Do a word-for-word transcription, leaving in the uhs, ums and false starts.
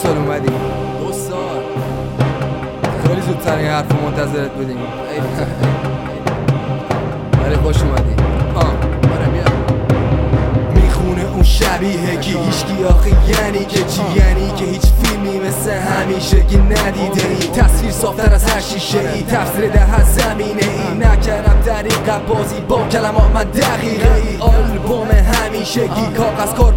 سال اومدی؟ دو سال خیلی زودتر این حرف منتظرت بودیم. ولی خوش اومدی. آه آره بیا. میخونه اون شبیه کی هیچکی آخه یعنی که چی؟ یعنی که هیچ فیلمی مثل همیشگی ندیده ای. تصویر صافتر از هر شیشه ای، تفسیر ده هر زمینه ای. نکردم طریقت بازی با کلمات من دقیقه ای. آلبوم همیشگی کاغذ کار